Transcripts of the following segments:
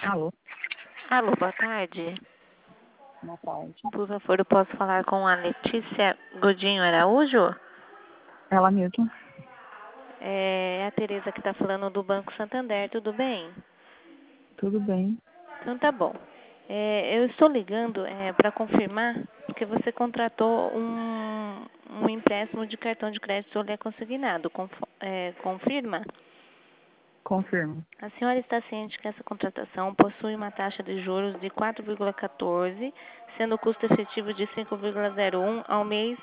Alô, Alô, boa tarde. boa tarde. Por favor, eu posso falar com a Letícia Godinho Araújo? Ela mesma? É a Tereza que está falando do Banco Santander, tudo bem? Tudo bem? Então tá bom. Eu estou ligando para confirmar, porque você contratou um empréstimo de cartão de crédito Olé consignado. Confirma? Confirmo. A senhora está ciente que essa contratação possui uma taxa de juros de 4,14, sendo o custo efetivo de 5,01 ao mês.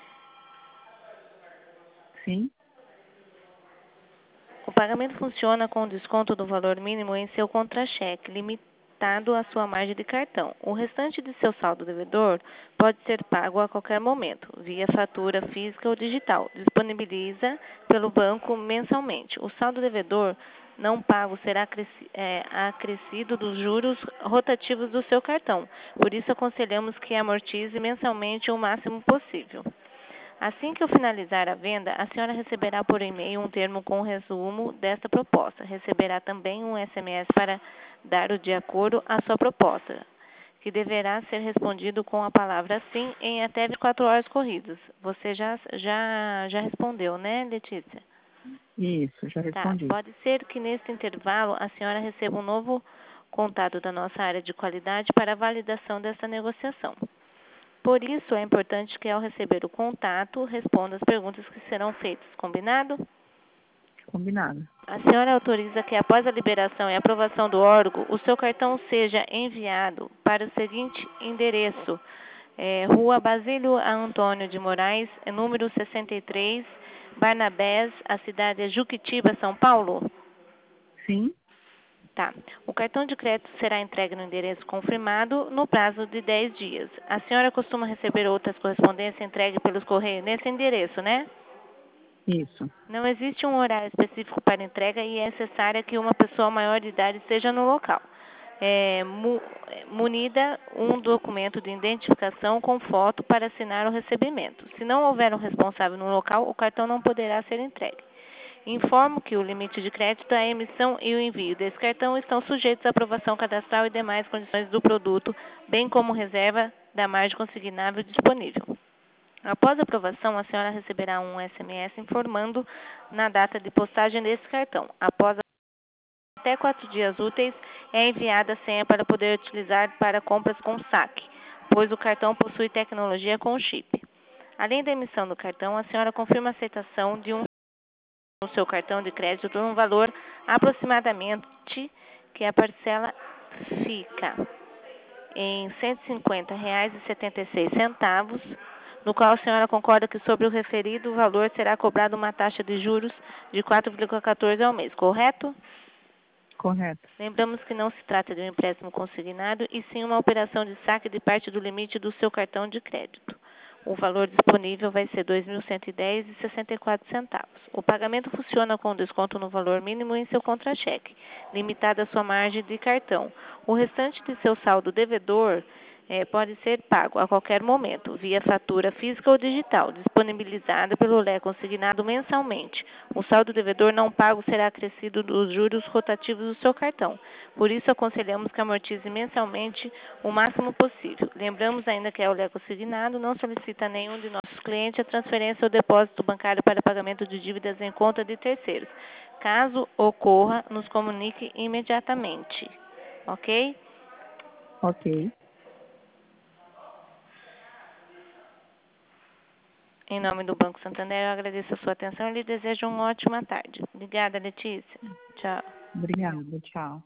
Sim? O pagamento funciona com desconto do valor mínimo em seu contra-cheque, limitado à sua margem de cartão. O restante de seu saldo devedor pode ser pago a qualquer momento, via fatura física ou digital. Disponibiliza pelo banco mensalmente. O saldo devedor não pago será acrescido dos juros rotativos do seu cartão. Por isso, aconselhamos que amortize mensalmente o máximo possível. Assim que eu finalizar a venda, a senhora receberá por e-mail um termo com resumo desta proposta. Receberá também um SMS para dar o de acordo à sua proposta, que deverá ser respondido com a palavra sim em até 24 horas corridas. Você já respondeu, né, Letícia? Isso, já Tá. respondi. Pode ser que nesse intervalo a senhora receba um novo contato da nossa área de qualidade para a validação dessa negociação. Por isso, é importante que, ao receber o contato, responda as perguntas que serão feitas. Combinado? Combinado. A senhora autoriza que, após a liberação e aprovação do órgão, o seu cartão seja enviado para o seguinte endereço: Rua Basílio Antônio de Moraes, número 63, Barnabés, a cidade é Juquitiba, São Paulo? Sim? Tá. O cartão de crédito será entregue no endereço confirmado no prazo de 10 dias. A senhora costuma receber outras correspondências entregues pelos correios nesse endereço, né? Isso. Não existe um horário específico para entrega e é necessário que uma pessoa maior de idade esteja no local. Munida um documento de identificação com foto para assinar o recebimento. Se não houver um responsável no local, o cartão não poderá ser entregue. Informo que o limite de crédito, a emissão e o envio desse cartão estão sujeitos à aprovação cadastral e demais condições do produto, bem como reserva da margem consignável disponível. Após a aprovação, a senhora receberá um SMS informando na data de postagem desse cartão. Após até 4 dias úteis, é enviada a senha para poder utilizar para compras com saque, pois o cartão possui tecnologia com chip. Além da emissão do cartão, a senhora confirma a aceitação de no seu cartão de crédito um valor aproximadamente que a parcela fica em R$ 150,76, no qual a senhora concorda que sobre o referido valor será cobrada uma taxa de juros de 4,14 ao mês, correto? Correto. Lembramos que não se trata de um empréstimo consignado, e sim uma operação de saque de parte do limite do seu cartão de crédito. O valor disponível vai ser R$ 2.110,64. O pagamento funciona com desconto no valor mínimo em seu contra-cheque, limitado à sua margem de cartão. O restante de seu saldo devedor pode ser pago a qualquer momento, via fatura física ou digital, disponibilizada pelo LE consignado mensalmente. O saldo devedor não pago será acrescido dos juros rotativos do seu cartão. Por isso, aconselhamos que amortize mensalmente o máximo possível. Lembramos ainda que a LE consignado não solicita a nenhum de nossos clientes a transferência ou depósito bancário para pagamento de dívidas em conta de terceiros. Caso ocorra, nos comunique imediatamente. Ok? Ok. Em nome do Banco Santander, eu agradeço a sua atenção e lhe desejo uma ótima tarde. Obrigada, Letícia. Tchau. Obrigada. Tchau.